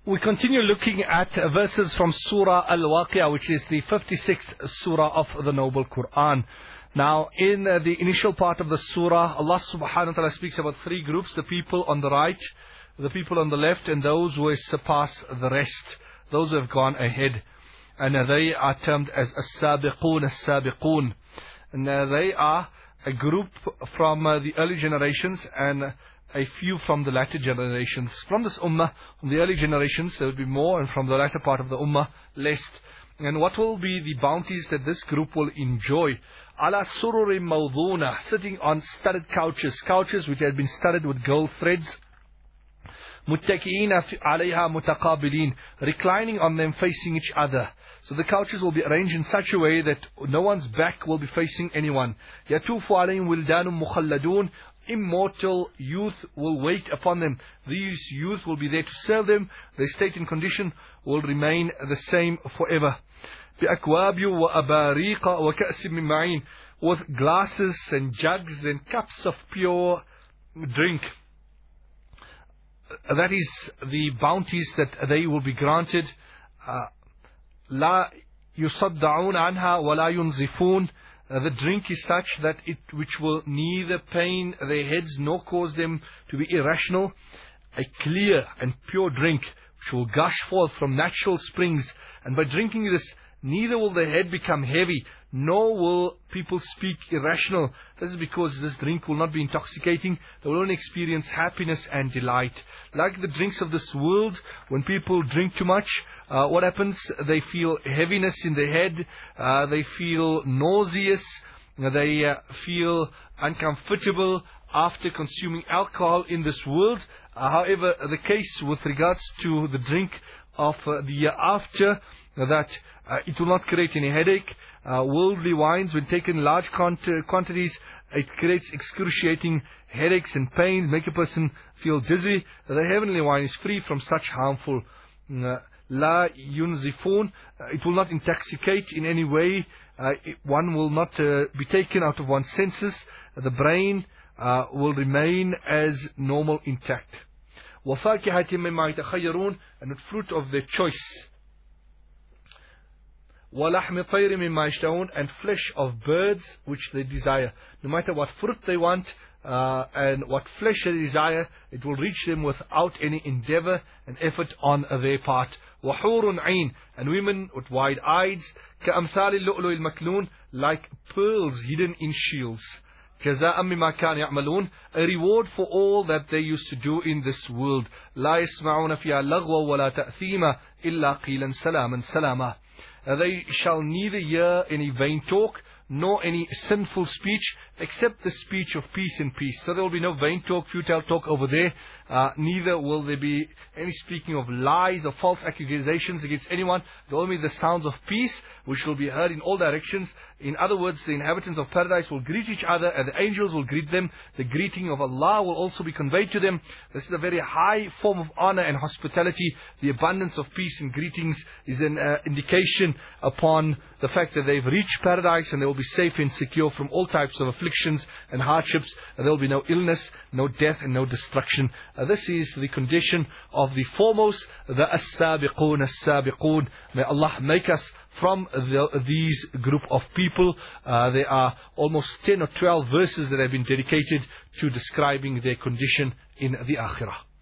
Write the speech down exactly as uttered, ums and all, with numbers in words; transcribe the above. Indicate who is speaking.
Speaker 1: We continue looking at verses from Surah Al-Waqi'ah, which is the fifty-sixth Surah of the Noble Quran. Now, in uh, the initial part of the Surah, Allah subhanahu wa ta'ala speaks about three groups: the people on the right, the people on the left, and those who have surpassed the rest, those who have gone ahead. And uh, they are termed as As-Sabiqun, As-Sabiqun. And uh, they are a group from uh, the early generations and a few from the latter generations. From this ummah, from the early generations, there will be more, and from the latter part of the ummah, less. And what will be the bounties that this group will enjoy? Ala sururim mawduna, sitting on studded couches, couches which had been studded with gold threads. Muttaki'ina alayha mutaqabilin, reclining on them, facing each other. So the couches will be arranged in such a way that no one's back will be facing anyone. Yatufu alayhim wildanum mukhalladun, immortal youth will wait upon them. These youth will be there to serve them. Their state and condition will remain the same forever. بِأَكْوَابٍ وَأَبَارِيقَ وَكَأْسٍ مِّن مَّعِينٍ, with glasses and jugs and cups of pure drink. That is the bounties that they will be granted. لَا يُصَدَّعُونَ عَنْهَا وَلَا يُنْزِفُونَ. Uh, the drink is such that it which will neither pain their heads nor cause them to be irrational. A clear and pure drink which will gush forth from natural springs. And by drinking this, neither will the head become heavy, nor will people speak irrational. This is because this drink will not be intoxicating. They will only experience happiness and delight. Like the drinks of this world, when people drink too much, uh, what happens? They feel heaviness in their head, uh, they feel nauseous, they uh, feel uncomfortable after consuming alcohol in this world. Uh, however, the case with regards to the drink of uh, the year after, that uh, it will not create any headache. Uh, worldly wines, when taken in large quant- quantities, it creates excruciating headaches and pains, make a person feel dizzy. The heavenly wine is free from such harmful. Uh, La yunzifun, uh, it will not intoxicate in any way. Uh, it, one will not uh, be taken out of one's senses. The brain uh, will remain as normal, intact. وَفَاكِهَةٍ مِّمَّا يَتَخَيَّرُونَ, and with fruit of their choice. وَلَحْمِ طَيْرٍ مِّمَّا يَشْتَهُونَ, and flesh of birds which they desire. No matter what fruit they want uh, and what flesh they desire, it will reach them without any endeavor and effort on their part. وَحُورٌ عَيْنٌ, and women with wide eyes, كَأَمْثَالِ اللُّؤْلُؤِ الْمَكْنُونِ, like pearls hidden in shields. جَزَاءً مِّمَّا كَانُوا يَعْمَلُونَ, a reward for all that they used to do in this world. لَا يَسْمَعُونَ فِيهَا لَغْوًا وَلَا تَأْثِيمًا إِلَّا قِيلًا سَلَامًا سَلَامًا. Uh, they shall neither hear any vain talk nor any sinful speech, except the speech of peace and peace. So there will be no vain talk, futile talk over there. Uh, neither will there be any speaking of lies or false accusations against anyone. There will be the sounds of peace, which will be heard in all directions. In other words, the inhabitants of paradise will greet each other, and the angels will greet them. The greeting of Allah will also be conveyed to them. This is a very high form of honor and hospitality. The abundance of peace and greetings is an uh, indication upon the fact that they've reached paradise, and they will be safe and secure from all types of afflictions and hardships. And there will be no illness, no death, and no destruction. Uh, this is the condition of the foremost, the As-Sabiqun, As-Sabiqun. May Allah make us from the, these group of people. Uh, there are almost ten or twelve verses that have been dedicated to describing their condition in the Akhirah.